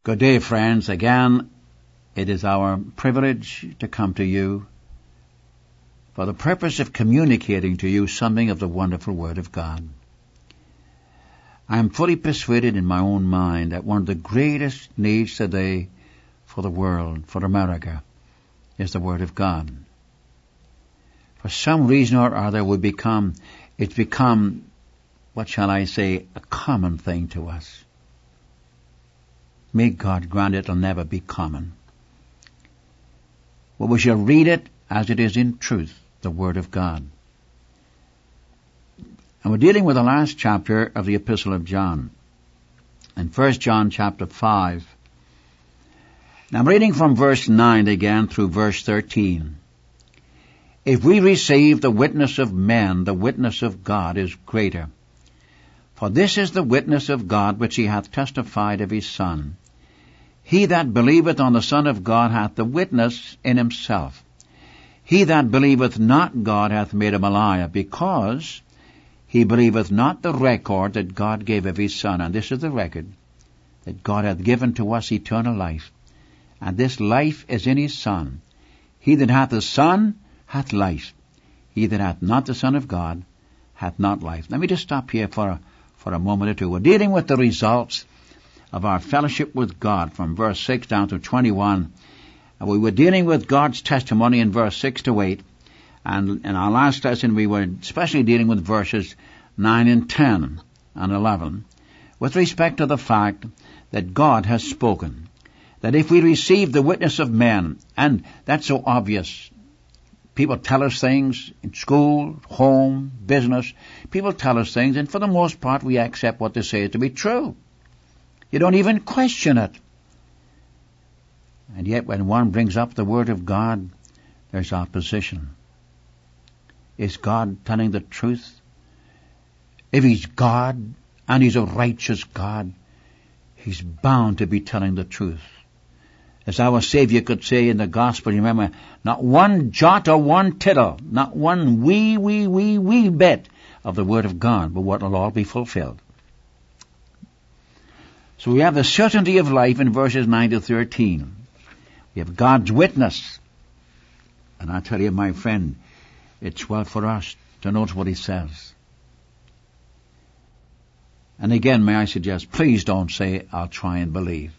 Good day, friends. Again, it is our privilege to come to you for the purpose of communicating to you something of the wonderful Word of God. I am fully persuaded in my own mind that one of the greatest needs today for the world, for America, is the Word of God. For some reason or other, it's become, what shall I say, a common thing to us. May God grant it'll never be common. But we shall read it as it is in truth, the Word of God. And we're dealing with the last chapter of the Epistle of John. In 1 John chapter 5. Now I'm reading from verse 9 again through verse 13. If we receive the witness of men, the witness of God is greater. For this is the witness of God which he hath testified of his Son. He that believeth on the Son of God hath the witness in himself. He that believeth not God hath made him a liar, because he believeth not the record that God gave of his Son. And this is the record, that God hath given to us eternal life. And this life is in his Son. He that hath the Son hath life. He that hath not the Son of God hath not life. Let me just stop here for a moment or two. We're dealing with the results of our fellowship with God from verse 6 down to 21. And we were dealing with God's testimony in verse 6 to 8. And in our last lesson we were especially dealing with verses 9 and 10 and 11 with respect to the fact that God has spoken. That if we receive the witness of men, and that's so obvious. People tell us things in school, home, business. People tell us things, and for the most part we accept what they say to be true. You don't even question it. And yet when one brings up the Word of God, there's opposition. Is God telling the truth? If he's God, and he's a righteous God, he's bound to be telling the truth. As our Savior could say in the Gospel, remember, not one jot or one tittle, not one wee bit of the Word of God, but what will all be fulfilled. So we have the certainty of life in verses 9 to 13. We have God's witness. And I tell you, my friend, it's well for us to note what he says. And again, may I suggest, please don't say, I'll try and believe.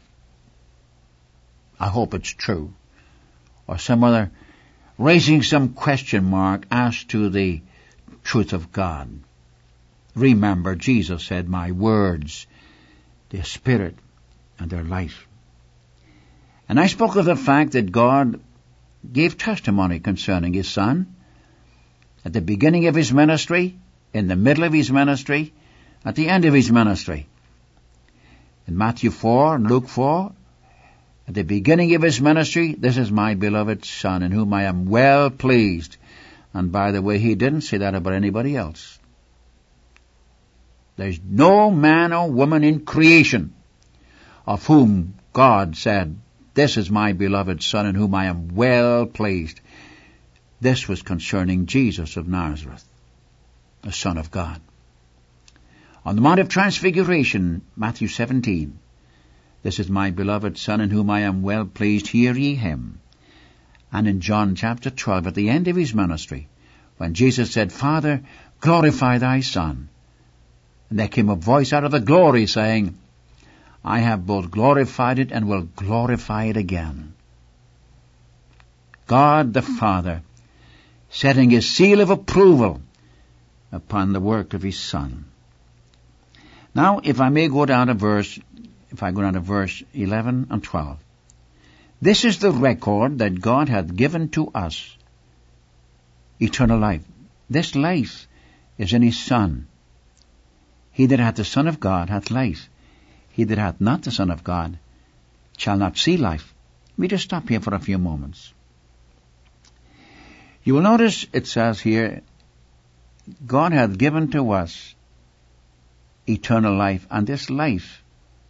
I hope it's true. Or some other, raising some question mark as to the truth of God. Remember, Jesus said, my words, their spirit and their life. And I spoke of the fact that God gave testimony concerning his Son at the beginning of his ministry, in the middle of his ministry, at the end of his ministry. In Matthew 4 and Luke 4, at the beginning of his ministry, this is my beloved Son, in whom I am well pleased. And by the way, he didn't say that about anybody else. There's no man or woman in creation of whom God said, this is my beloved Son, in whom I am well pleased. This was concerning Jesus of Nazareth, the Son of God. On the Mount of Transfiguration, Matthew 17, this is my beloved Son, in whom I am well pleased, hear ye him. And in John chapter 12, at the end of his ministry, when Jesus said, Father, glorify thy Son. And there came a voice out of the glory saying, I have both glorified it and will glorify it again. God the Father setting his seal of approval upon the work of his Son. Now, if I go down to verse 11 and 12. This is the record that God hath given to us, eternal life. This life is in his Son. He that hath the Son of God hath life. He that hath not the Son of God shall not see life. Let me just stop here for a few moments. You will notice it says here, God hath given to us eternal life, and this life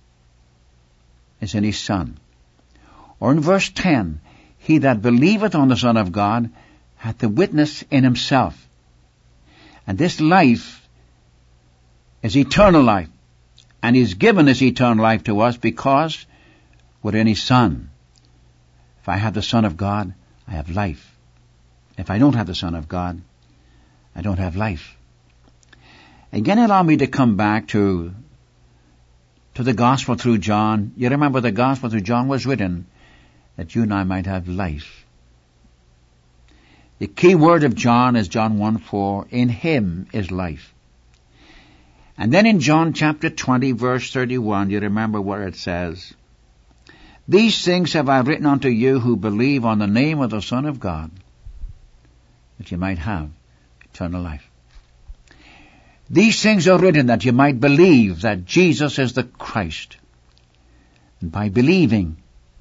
is in his Son. Or in verse 10, he that believeth on the Son of God hath the witness in himself. And this life is eternal life. And he's given this eternal life to us because with any son. If I have the Son of God, I have life. If I don't have the Son of God, I don't have life. Again, allow me to come back to the Gospel through John. You remember the Gospel through John was written that you and I might have life. The key word of John is John 1:4. In him is life. And then in John chapter 20, verse 31, you remember where it says, these things have I written unto you who believe on the name of the Son of God, that you might have eternal life. These things are written that you might believe that Jesus is the Christ. And by believing,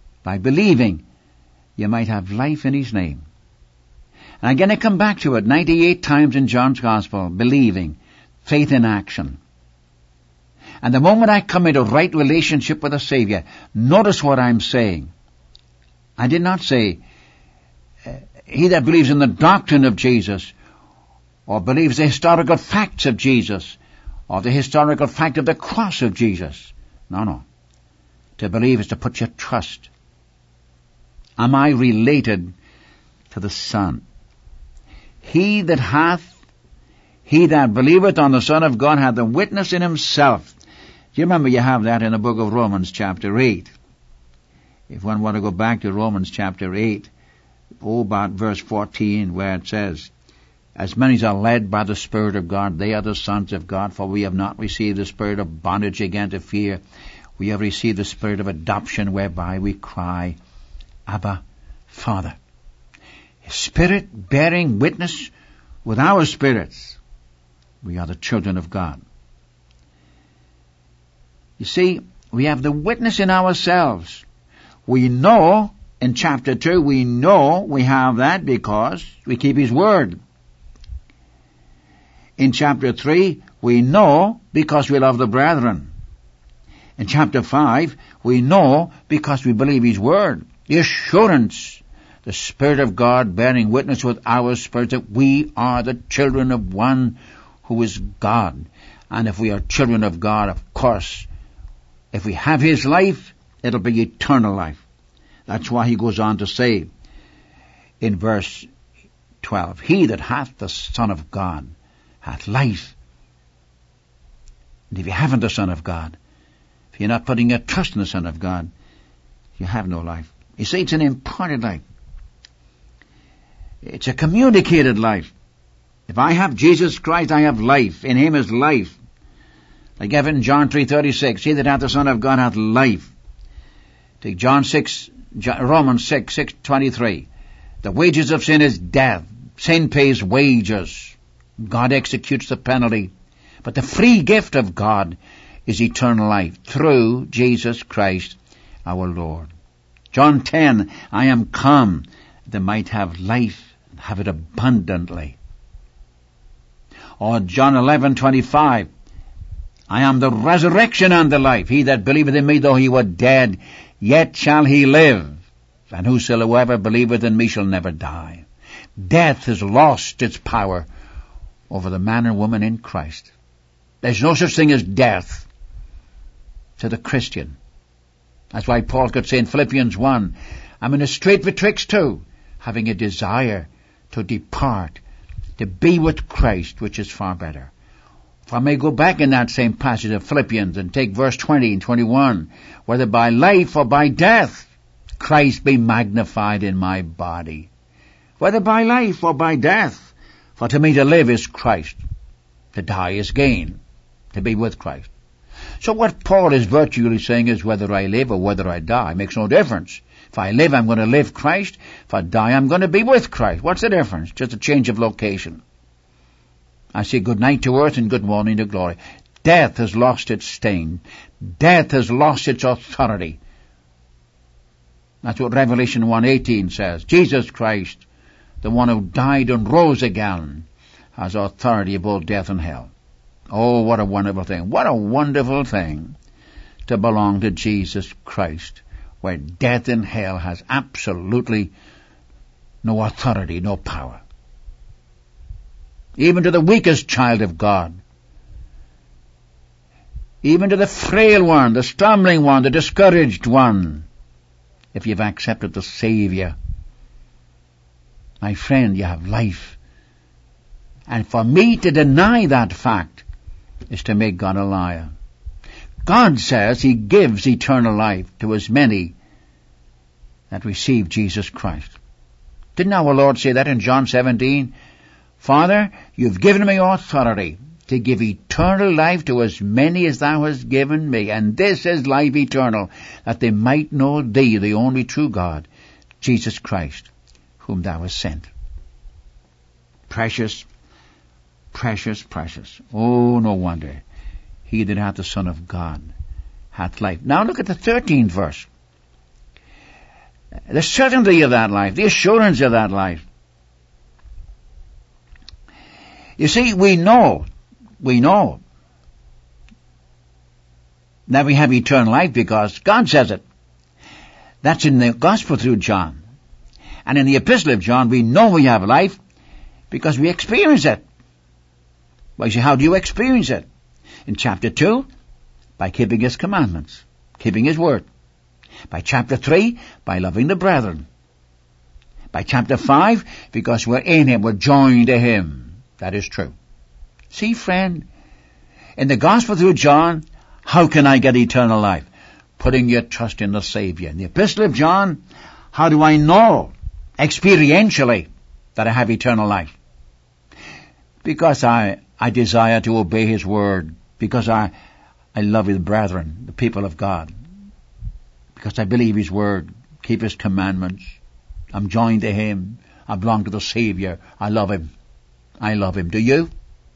you might have life in his name. And again I come back to it 98 times in John's Gospel, believing, faith in action. And the moment I come into right relationship with the Savior, notice what I'm saying. I did not say, he that believes in the doctrine of Jesus, or believes the historical facts of Jesus, or the historical fact of the cross of Jesus. No. To believe is to put your trust. Am I related to the Son? He that believeth on the Son of God hath the witness in himself. Do you remember you have that in the book of Romans chapter 8? If one want to go back to Romans chapter 8, about verse 14, where it says, as many as are led by the Spirit of God, they are the sons of God, for we have not received the spirit of bondage again to fear. We have received the spirit of adoption, whereby we cry, Abba, Father. His Spirit bearing witness with our spirits. We are the children of God. You see, we have the witness in ourselves. We know, in chapter 2, we know we have that because we keep his word. In chapter 3, we know because we love the brethren. In chapter 5, we know because we believe his word. The assurance, the Spirit of God bearing witness with our spirit that we are the children of one who is God. And if we are children of God, of course, if we have his life, it'll be eternal life. That's why he goes on to say in verse 12, he that hath the Son of God hath life. And if you haven't the Son of God, if you're not putting your trust in the Son of God, you have no life. You see, it's an imparted life. It's a communicated life. If I have Jesus Christ, I have life. In him is life. Like Evan, John 3:36, he that hath the Son of God hath life. Take Romans 6:23. The wages of sin is death. Sin pays wages. God executes the penalty. But the free gift of God is eternal life through Jesus Christ our Lord. John 10, I am come that they might have life and have it abundantly. Or John 11:25, I am the resurrection and the life. He that believeth in me, though he were dead, yet shall he live. And whosoever believeth in me shall never die. Death has lost its power over the man and woman in Christ. There's no such thing as death to the Christian. That's why Paul could say in Philippians 1, I'm in a strait betwixt two, having a desire to depart, to be with Christ, which is far better. If I may go back in that same passage of Philippians and take verse 20 and 21, whether by life or by death, Christ be magnified in my body. Whether by life or by death, for to me to live is Christ, to die is gain, to be with Christ. So what Paul is virtually saying is whether I live or whether I die makes no difference. If I live, I'm going to live Christ. If I die, I'm going to be with Christ. What's the difference? Just a change of location. I say good night to earth and good morning to glory. Death has lost its sting. Death has lost its authority. That's what Revelation 1:18 says. Jesus Christ, the one who died and rose again, has authority above death and hell. Oh, what a wonderful thing. What a wonderful thing to belong to Jesus Christ, where death and hell has absolutely no authority, no power. Even to the weakest child of God, even to the frail one, the stumbling one, the discouraged one, if you've accepted the Savior. My friend, you have life. And for me to deny that fact is to make God a liar. God says He gives eternal life to as many that receive Jesus Christ. Didn't our Lord say that in John 17? Father, you've given me authority to give eternal life to as many as thou hast given me. And this is life eternal, that they might know thee, the only true God, Jesus Christ, whom thou hast sent. Precious, precious, precious. Oh, no wonder. He that hath the Son of God hath life. Now look at the 13th verse. The certainty of that life, the assurance of that life. You see, we know that we have eternal life because God says it. That's in the Gospel through John. And in the Epistle of John, we know we have life because we experience it. Well, you see, how do you experience it? In chapter 2, by keeping His commandments, keeping His word. By chapter 3, by loving the brethren. By chapter 5, because we're in Him, we're joined to Him. That is true. See, friend, in the Gospel through John, how can I get eternal life? Putting your trust in the Savior. In the Epistle of John, how do I know experientially that I have eternal life? Because I desire to obey His word. Because I love His brethren, the people of God. Because I believe His word, keep His commandments. I'm joined to Him. I belong to the Savior. I love Him. I love Him. Do you?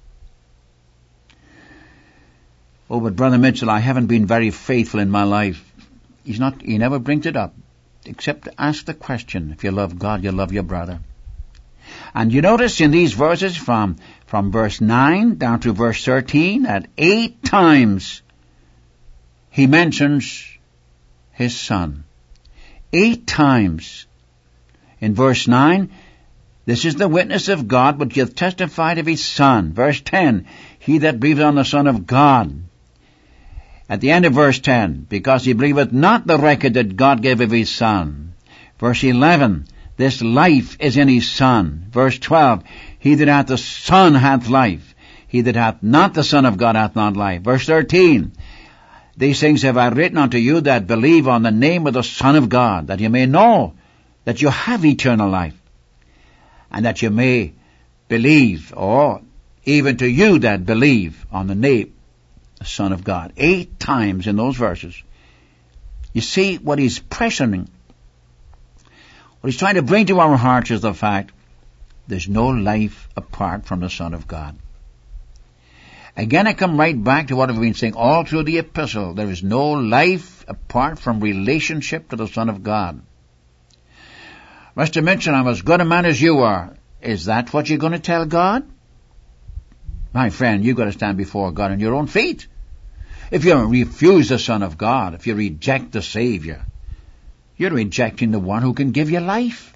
Oh, but Brother Mitchell, I haven't been very faithful in my life. He never brings it up, except to ask the question. If you love God, you love your brother. And you notice in these verses from verse 9 down to verse 13, that 8 times he mentions his Son. 8 times. In verse 9, this is the witness of God, which hath testified of His Son. Verse 10, he that believeth on the Son of God. At the end of verse 10, because he believeth not the record that God gave of His Son. Verse 11, this life is in His Son. Verse 12, he that hath the Son hath life. He that hath not the Son of God hath not life. Verse 13, these things have I written unto you that believe on the name of the Son of God, that you may know that you have eternal life, and that you may believe, or even to you that believe on the name of the Son of God. 8 times in those verses. You see, what he's pressuring, what he's trying to bring to our hearts is the fact there's no life apart from the Son of God. Again, I come right back to what I've been saying all through the epistle. There is no life apart from relationship to the Son of God. Mr. Mitchell, I'm as good a man as you are. Is that what you're going to tell God? My friend, you've got to stand before God on your own feet. If you refuse the Son of God, if you reject the Savior, you're rejecting the one who can give you life.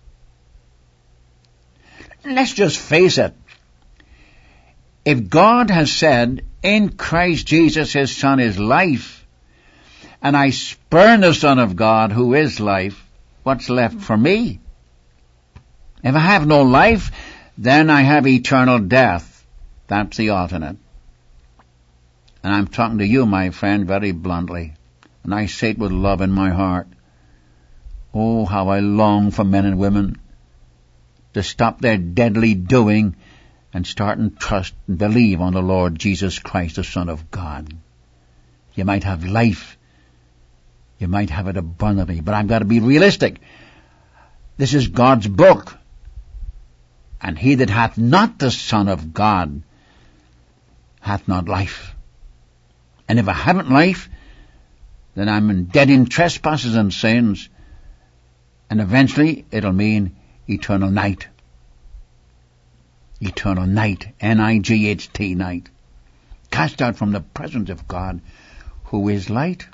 Let's just face it. If God has said, in Christ Jesus His Son is life, and I spurn the Son of God who is life, what's left for me? If I have no life, then I have eternal death. That's the alternate. And I'm talking to you, my friend, very bluntly. And I say it with love in my heart. Oh, how I long for men and women to stop their deadly doing and start and trust and believe on the Lord Jesus Christ, the Son of God. You might have life. You might have it abundantly. But I've got to be realistic. This is God's book. And he that hath not the Son of God hath not life. And if I haven't life, then I'm dead in trespasses and sins. And eventually it'll mean eternal night. Eternal night. N-I-G-H-T, night. Cast out from the presence of God, who is light.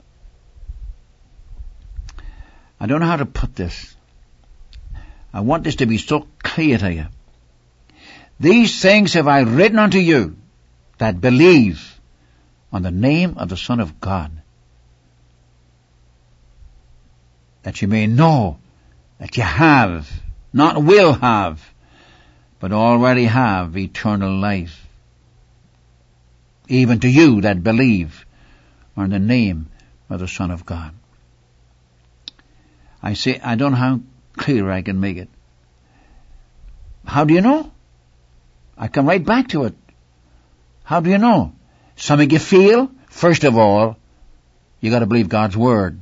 I don't know how to put this. I want this to be so clear to you. These things have I written unto you that believe on the name of the Son of God, that you may know that you have, not will have, but already have eternal life. Even to you that believe on the name of the Son of God. I say, I don't know how clear I can make it. How do you know? I come right back to it. How do you know? Something you feel? First of all, you got to believe God's Word.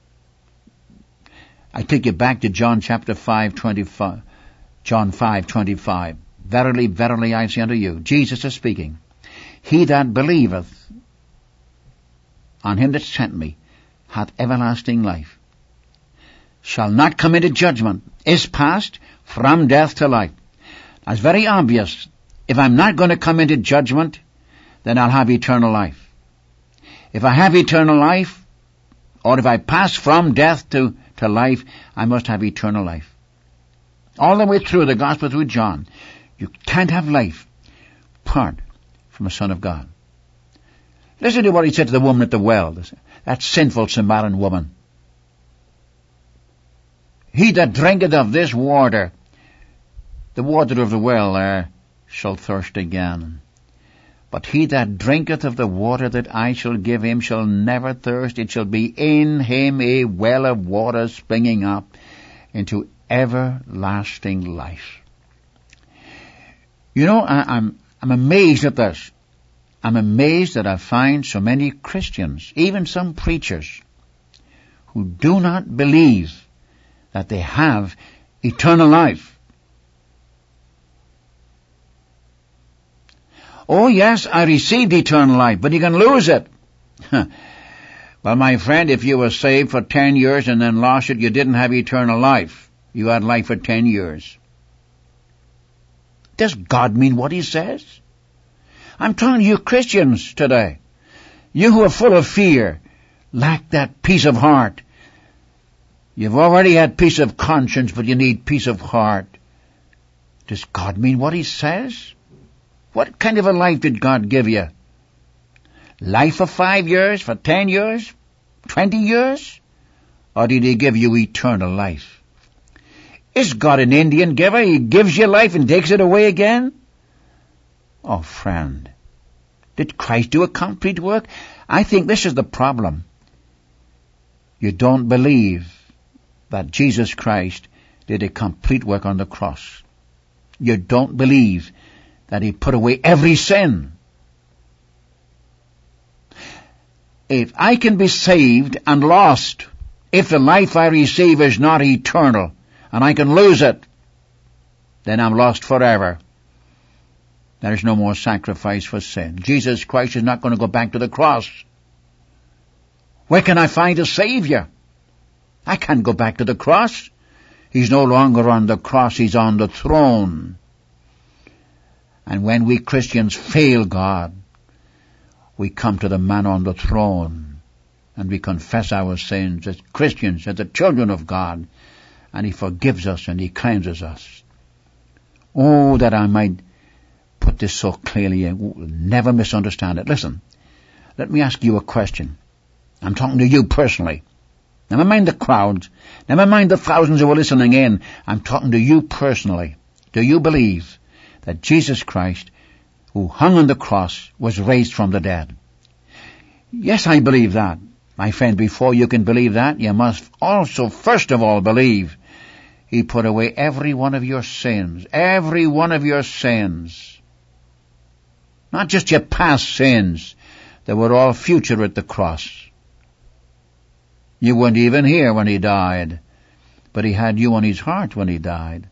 I take you back to John chapter 5:25. John 5:25. Verily, verily, I say unto you, Jesus is speaking. He that believeth on him that sent me hath everlasting life, shall not come into judgment, is passed from death to life. Now, it's very obvious. If I'm not going to come into judgment, then I'll have eternal life. If I have eternal life, or if I pass from death to life, I must have eternal life. All the way through the Gospel through John, you can't have life apart from the Son of God. Listen to what he said to the woman at the well, that sinful Samaritan woman. He that drinketh of this water, the water of the well there, shall thirst again. But he that drinketh of the water that I shall give him shall never thirst. It shall be in him a well of water springing up into everlasting life. You know, I'm amazed at this. I'm amazed that I find so many Christians, even some preachers, who do not believe that they have eternal life. Oh yes, I received eternal life, but you can lose it. Well, my friend, if you were saved for 10 years and then lost it, you didn't have eternal life. You had life for 10 years. Does God mean what he says? I'm talking to you Christians today. You who are full of fear, lack that peace of heart. You've already had peace of conscience, but you need peace of heart. Does God mean what he says? What kind of a life did God give you? Life for 5 years, for 10 years, 20 years? Or did he give you eternal life? Is God an Indian giver? He gives you life and takes it away again? Oh, friend, did Christ do a complete work? I think this is the problem. You don't believe that Jesus Christ did a complete work on the cross. You don't believe that he put away every sin. If I can be saved and lost, if the life I receive is not eternal, and I can lose it, then I'm lost forever. There is no more sacrifice for sin. Jesus Christ is not going to go back to the cross. Where can I find a Savior? I can't go back to the cross. He's no longer on the cross, he's on the throne. And when we Christians fail God, we come to the man on the throne and we confess our sins as Christians, as the children of God, and he forgives us and he cleanses us. Oh, that I might put this so clearly and never misunderstand it. Listen, let me ask you a question. I'm talking to you personally. Never mind the crowds. Never mind the thousands who are listening in. I'm talking to you personally. Do you believe that Jesus Christ, who hung on the cross, was raised from the dead? Yes, I believe that. My friend, before you can believe that, you must also first of all believe he put away every one of your sins. Every one of your sins. Not just your past sins. They were all future at the cross. You weren't even here when he died, but he had you on his heart when he died.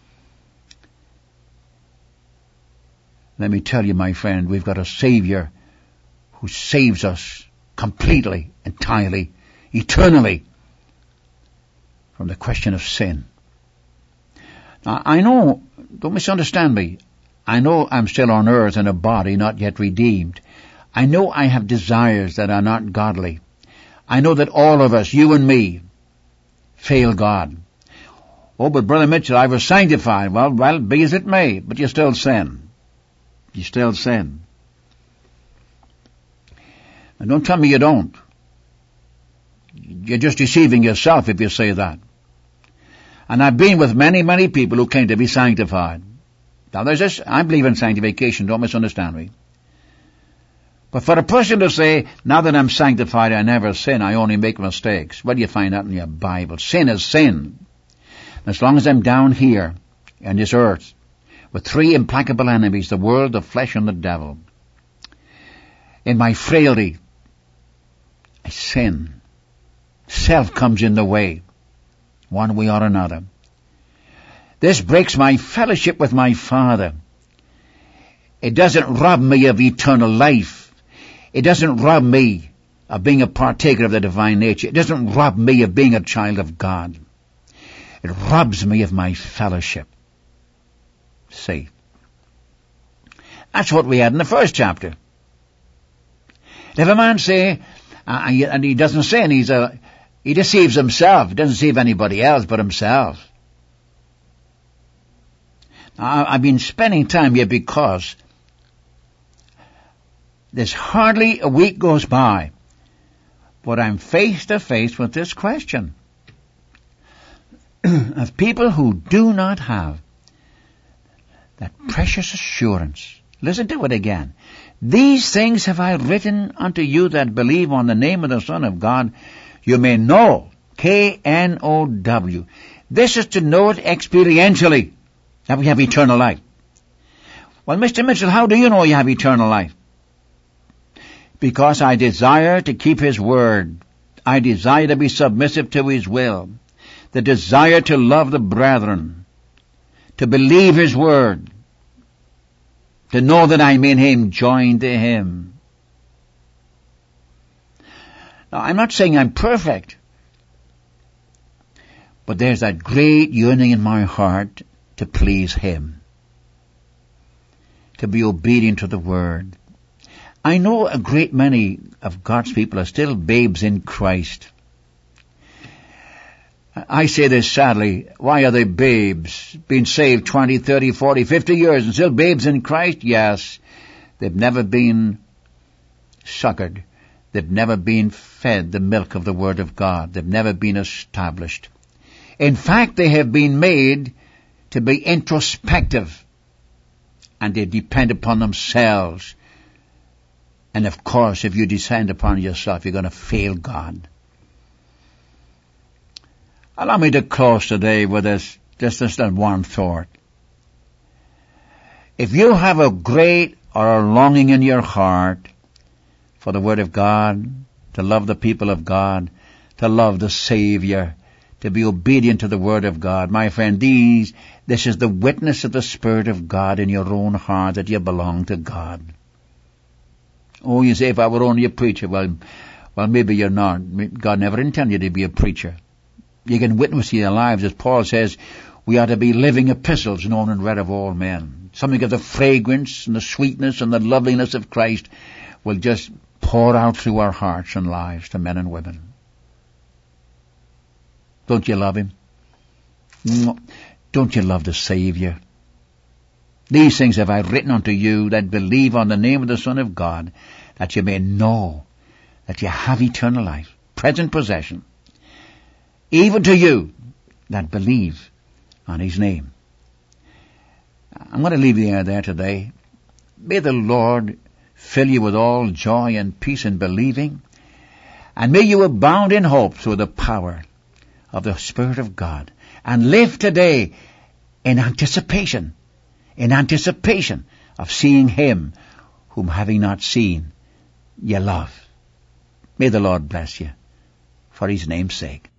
Let me tell you, my friend, we've got a Savior who saves us completely, entirely, eternally from the question of sin. Now, I know, don't misunderstand me, I know I'm still on earth in a body not yet redeemed. I know I have desires that are not godly. I know that all of us, you and me, fail God. Oh, but Brother Mitchell, I was sanctified. Well, be as it may, but you still sin. You still sin. And don't tell me you don't. You're just deceiving yourself if you say that. And I've been with many, many people who claim to be sanctified. Now there's this, I believe in sanctification, don't misunderstand me. But for a person to say, now that I'm sanctified, I never sin, I only make mistakes. Where do you find that in your Bible? Sin is sin. As long as I'm down here, on this earth, with three implacable enemies, the world, the flesh, and the devil, in my frailty, I sin. Self comes in the way, one way or another. This breaks my fellowship with my Father. It doesn't rob me of eternal life. It doesn't rob me of being a partaker of the divine nature. It doesn't rob me of being a child of God. It robs me of my fellowship. See? That's what we had in the first chapter. If a man say, and he doesn't sin, he deceives himself. He doesn't deceive anybody else but himself. Now, I've been spending time here because there's hardly a week goes by, but I'm face to face with this question of people who do not have that precious assurance. Listen to it again. These things have I written unto you that believe on the name of the Son of God, you may know, K-N-O-W. This is to know it experientially, that we have eternal life. Well, Mr. Mitchell, how do you know you have eternal life? Because I desire to keep His word. I desire to be submissive to His will. The desire to love the brethren. To believe His word. To know that I'm in Him, joined to Him. Now, I'm not saying I'm perfect. But there's that great yearning in my heart to please Him. To be obedient to the word. I know a great many of God's people are still babes in Christ. I say this sadly, why are they babes? Been saved 20, 30, 40, 50 years and still babes in Christ? Yes. They've never been succored. They've never been fed the milk of the Word of God. They've never been established. In fact, they have been made to be introspective. And they depend upon themselves. And of course, if you depend upon yourself, you're going to fail God. Allow me to close today with this one thought. If you have a great or a longing in your heart for the Word of God, to love the people of God, to love the Savior, to be obedient to the Word of God, my friend, this is the witness of the Spirit of God in your own heart that you belong to God. Oh, you say, if I were only a preacher, well, maybe you're not. God never intended you to be a preacher. You can witness in your lives, as Paul says, we are to be living epistles known and read of all men. Something of the fragrance and the sweetness and the loveliness of Christ will just pour out through our hearts and lives to men and women. Don't you love Him? Don't you love the Savior? These things have I written unto you that believe on the name of the Son of God, that you may know that you have eternal life, present possession, even to you that believe on His name. I'm going to leave you there today. May the Lord fill you with all joy and peace in believing, and may you abound in hope through the power of the Spirit of God, and live today in anticipation of seeing Him whom having not seen, ye love. May the Lord bless you for His name's sake.